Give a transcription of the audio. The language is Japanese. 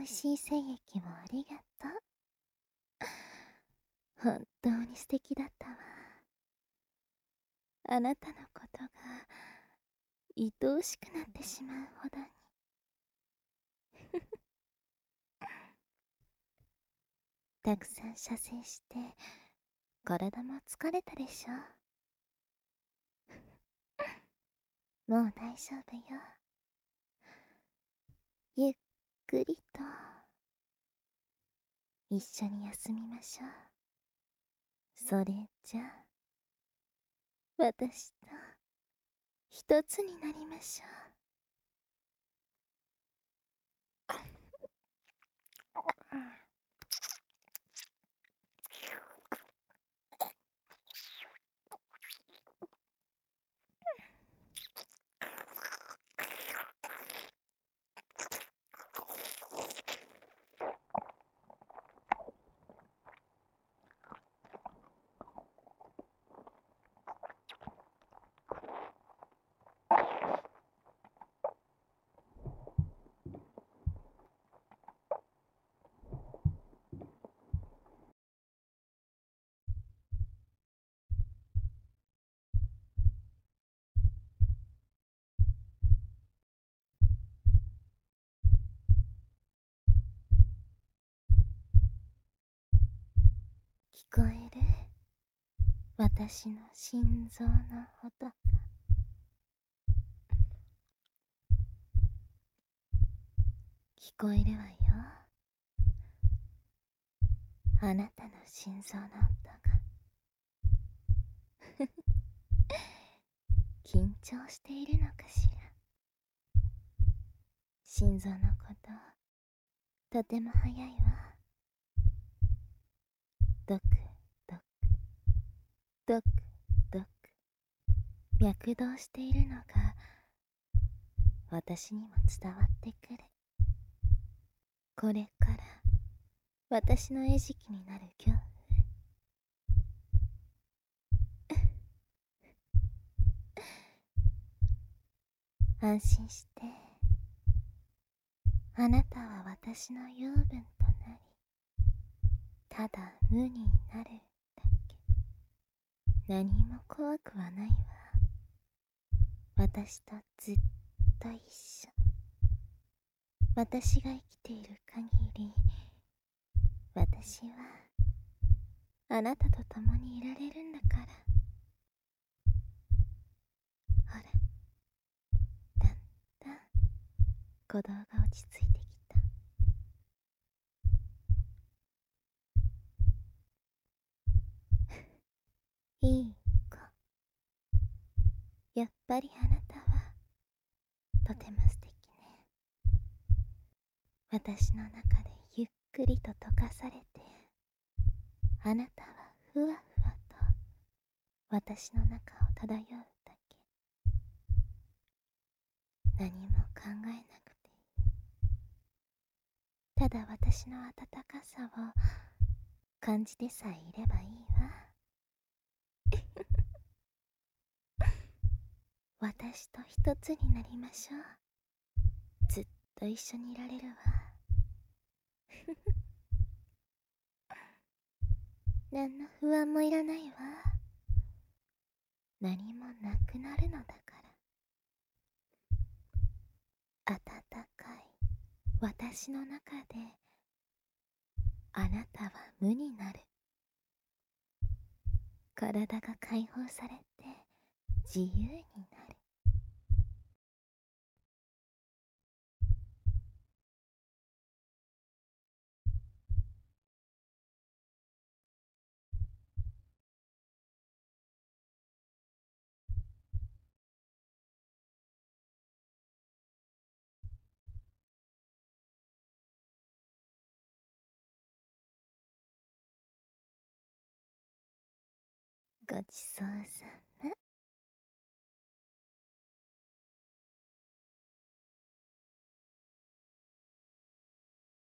味しい精液をありがとう。本当に素敵だったわ。あなたのことが愛おしくなってしまうほどに。たくさん射精して体も疲れたでしょ。もう大丈夫よ。ゆっくりと一緒に休みましょう。それじゃあ私と一つになりましょう。聞こえる？私の心臓の音が。聞こえるわよ。あなたの心臓の音が。緊張しているのかしら。心臓のこととても早いわ。ドクドクドクドク脈動しているのが私にも伝わってくる。これから私の餌食になる恐怖。安心して。あなたは私の養分となり、ただ無になるだけ。何も怖くはないわ。私とずっと一緒。私が生きている限り、私はあなたと共にいられるんだから。ほら、だんだん鼓動が落ち着いてきた。いい子。やっぱりあなたはとても素敵ね。私の中でゆっくりと溶かされて、あなたはふわふわと私の中を漂うだけ。何も考えなくていい。ただ私の温かさを感じてさえいればいいわ。私と一つになりましょう。ずっと一緒にいられるわ。何の不安もいらないわ。何もなくなるのだから。温かい私の中であなたは無になる。体が解放されて自由になる。ごちそうさん。